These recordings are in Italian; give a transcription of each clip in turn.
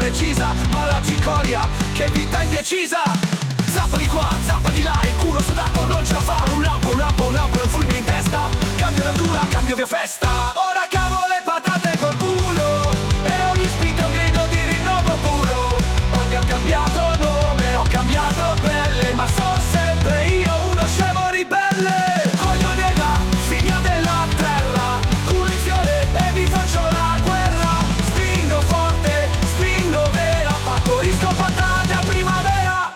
recisa, ma la cicoria, che vita indecisa. Zappa di qua, zappa di là, il culo sudato non ce la fa. Un lampo, un fulmine in testa. Cambio natura, cambio via festa. Ora cavo le patate col culo e ogni spinta un grido di rinnovo puro. Oggi ho cambiato nome, ho cambiato pelle, ma sono sempre io uno scemo ribelle. Coglione da figlia della terra, culo in fiore e vi faccio la guerra. Spingo forte, spingo vera, partorisco patate a primavera.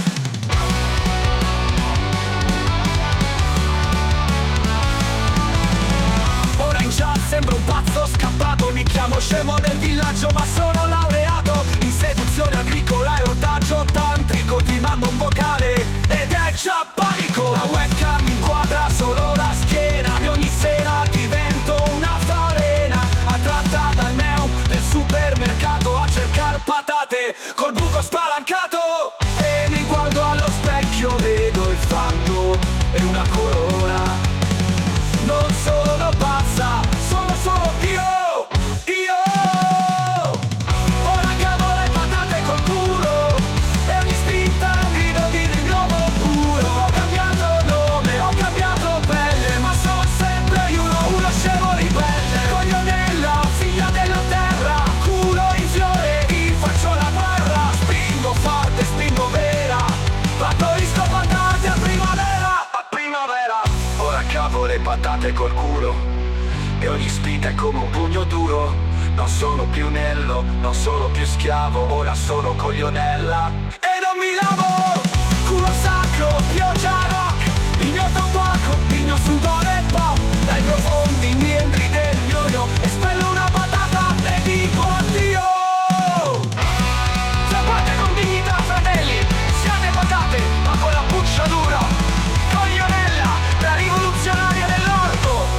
Ora in chat sembro un pazzo scappato, mi chiamo scemo nel villaggio ma sono laureato in seduzione agricola e ortaggio tantrico. Ti mando un vocale ed è già panico. La webcam inquadra solo la schiena e ogni sera divento una farena, attratta dal neo del supermercato a cercare patate col buco spalancato. E mi guardo allo specchio, vedo il fango e una corona. Non sono pazza, sono solo io. Ora cavo le patate col culo e ogni spinta è un grido di rinnovo puro. Ho cambiato nome, ho cambiato pelle, ma sono sempre uno scemo ribelle. Coglionella, figlia della terra, culo in fiore, vi faccio la guerra. Spingo forte, spingo vera, partorisco patate a primavera, a primavera. Ora cavo le patate col culo e ogni spinta è come un pugno duro. Non sono più Nello, non sono più schiavo, ora sono coglionella e non mi lavo. Culo sacro, pioggia rock, il mio tabacco, il mio sudore pop. Dai profondi membri del yo-yo espello una patata e dico addio. Zappate con dignità, fratelli, siate patate ma con la buccia dura. Coglionella, la rivoluzionaria dell'orto.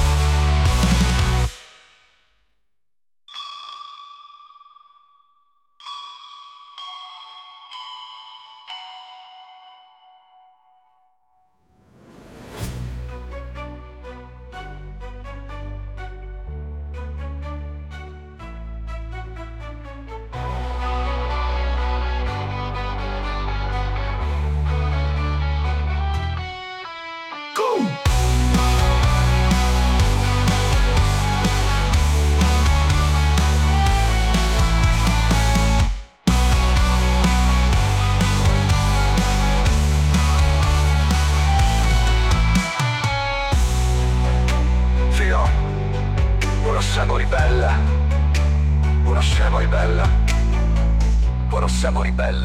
Scemo ribelle, uno scemo ribelle, uno scemo ribelle.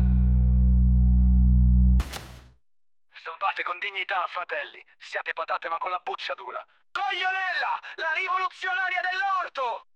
Stompate con dignità, fratelli, siate patate ma con la buccia dura. Coglionella, la rivoluzionaria dell'orto!